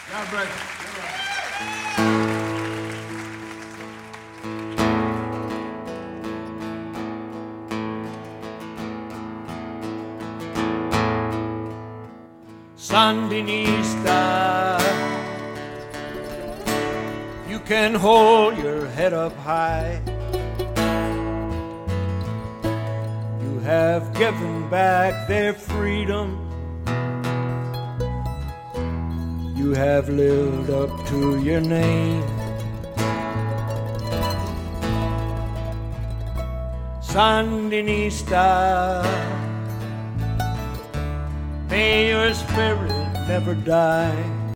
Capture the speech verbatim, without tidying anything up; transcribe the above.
God bless you. Sandinista, you can hold your head up high. You have given back their freedom. You have lived up to your name. Sandinista, may your spirit never die.